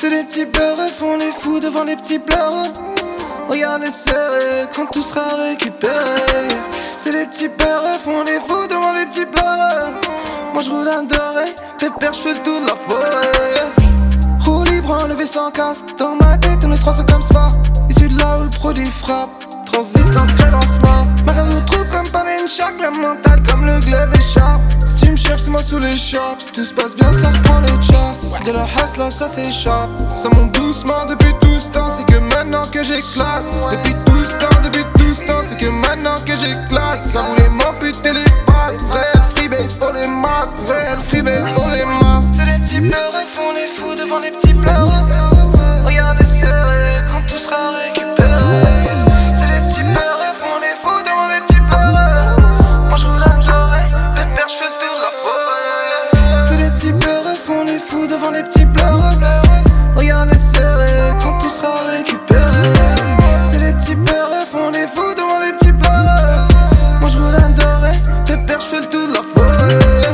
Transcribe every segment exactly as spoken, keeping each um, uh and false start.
C'est les petits beurres, font les fous devant les petits pleurs. Regarde les serrés quand tout sera récupéré. C'est les petits beurres, font les fous devant les petits pleurs. Moi je roule un doré, pépère, je fais le tour de la forêt. Roue libre, enlevé sans casse. Dans ma tête, on est trois cents comme sport. Issu de là où le produit frappe. Transit dans ce crédence-mort. Ma rêve de trou comme parler une chaque. La mentale comme le glaive écharpe. Si tu me cherches, c'est moi sous les shops. Si tout se passe bien, ça reprend les charts. De la hustle, ça s'échappe. Ça monte doucement depuis tout ce temps. C'est que maintenant que j'éclate. Depuis tout ce temps, depuis tout ce temps. C'est que maintenant que j'éclate. Ça voulait m'amputer les pattes. Vrai freebase, oh les masses. Vrai freebase, oh les masses. C'est les petits pleurs, ils font les fous devant les petits pleurs. Regarde les serrés quand tout sera récupéré. C'est les petits pleurs, ils font les fous devant les petits pleurs. Moi je roule un doré, pépère, je fais le tour de la forêt. C'est les petits pleurs, ils font les fous devant les petits pleurs. Regarde les serrés quand tout sera récupéré. C'est les petits pleurs, ils font les fous devant les petits pleurs. Moi je roule un doré, pépère, je fais le tour de la forêt.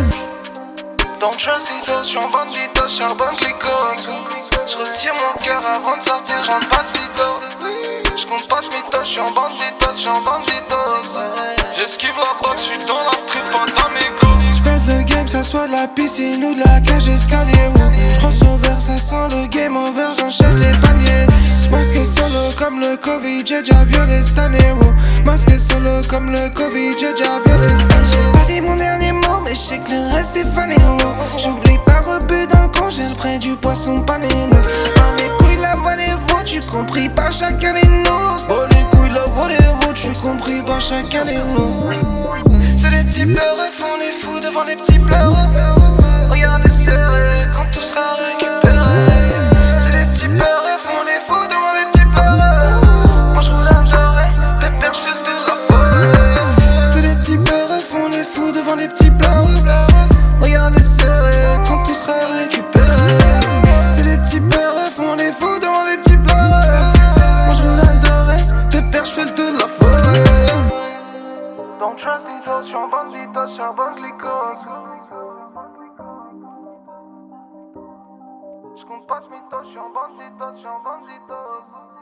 Don't trust these hoes, j'suis en bandito, charbonne glycose. J'retire mon cœur avant de sortir, j'rentre pas de sitôt. J'compte pas de mythos, j'suis en banditos, j'suis en banditos. J'esquive la boxe, j'suis dans la street, pas d'amigos. J'pèse le game, ça soit de la piscine ou de la cage escalier. J'cross over, ça sent le game over, j'enchaîne les paniers. Masqué solo comme le Covid, j'ai déjà violé cette année. Masqué solo comme le Covid, j'ai déjà violé cette année. J'ai pas dit mon dernier mot, mais j'sais que le reste est fané. J'oublie pas rebut dans le congèle près du poisson pané. Dans les couilles la voix des veaux, tu compris par chacun des nôtres. Dans les couilles la voix des veaux, tu compris par chacun des nôtres. C'est les petits pleurs, ils font les fous devant les petits pleurs. Regarde les serrés quand tout sera récupéré. C'est les petits pleurs, ils font les fous devant les petits pleurs. Moi je roule un doré, pépère, je fais le tour de la forêt. C'est les petits pleurs, ils font les fous devant les petits pleurs. Regarde les serrés quand tout sera récupéré. C'est les petits pleurs, ils font les fous devant les petits pleurs. Moi je roule un doré, pépère, je fais le tour de la forêt. Don't trust these hoes, j'suis en banditos, charbonne glycose. J'compte pas de mythos, j'suis en banditos, j'suis en banditos.